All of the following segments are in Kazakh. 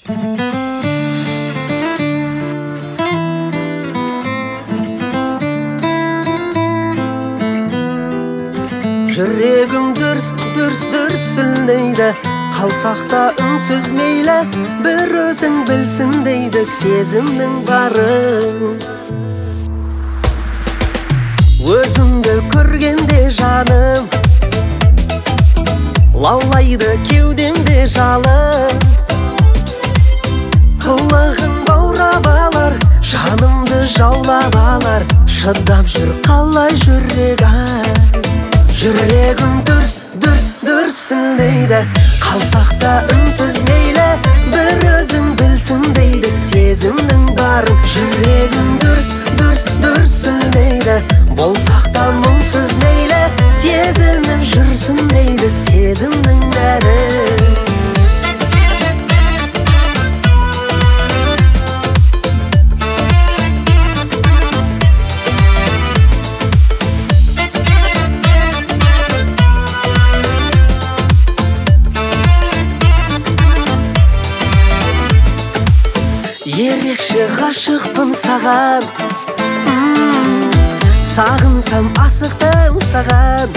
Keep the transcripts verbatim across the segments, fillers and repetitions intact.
Жүрегім дүрс дүрс дүрсілдейді, қалсақта үнсіз мейлі, бір өзің білсін дейді сезімнің барын. Өзіңді көргенде жаным, лаулайды кеудемде жалын. Қылығың баурап алар, жанымды жаулап алар, шыдап жүр қалай жүрегім. Жүрегім дүрс дүрс дүрсілдейді, қалсақта үнсіз мейлі, бір өзің білсін дейді сезімнің барын. Жүрегім дүрс дүрс дүрсілдейді, болсақта мұңсыз мейлі, сезініп жүрсін дейді сезімнің бәрін. Ерекше ғашықпын саған, сағынсам асықтым саған.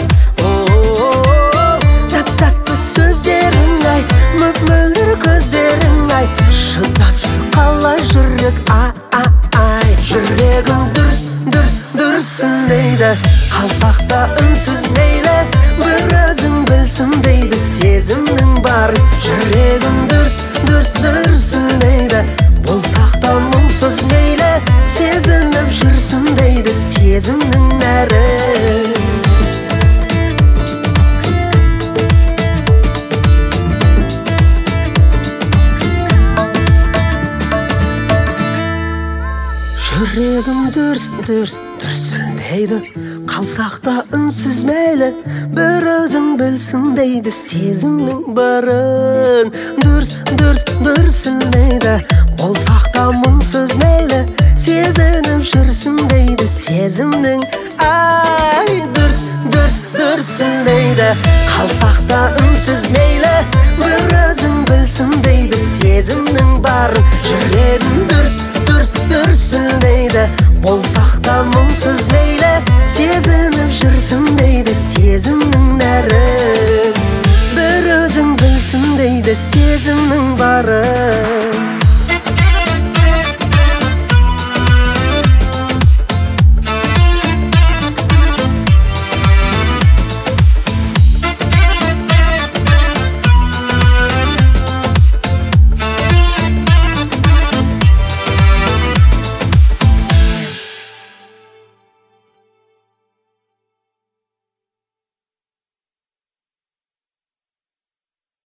Тәп-тәтті сөздерің ай, мөп-мөлдір көздерің ай, шыдап жүр қалай жүрек ай. Жүрегім дүрс дүрс дүрсілдейді, қалсақта үнсіз мейлі, бір өзің білсін дейді сезімнің барын. Жүрегім дүрс дүрс дүрсілдейді, болсақта мұңсыз мейлі, сезініп жүрсін дейді сезімнің нәрін. Жүрегім дүрс дүрс дүрсілдейді, қалсақта үнсіз мейлі, бір өзің білсін дейді сезімнің барын. Дүрс дүрс дүрсілдейді, болсақта мұңсыз мейлі, сезініп жүрсін дейді сезімнің ай. Дүрс дүрс дүрсілдейді, қалсақта үнсіз мейлі, бір өзің білсін дейді сезімнің барын. Жүрегім дүрс дүрс дүрсілдейді, болсақта мұңсыз мейлі, сезініп жүрсін дейді сезімнің нәрін. Бір өзің білсін дейді сезімнің барын.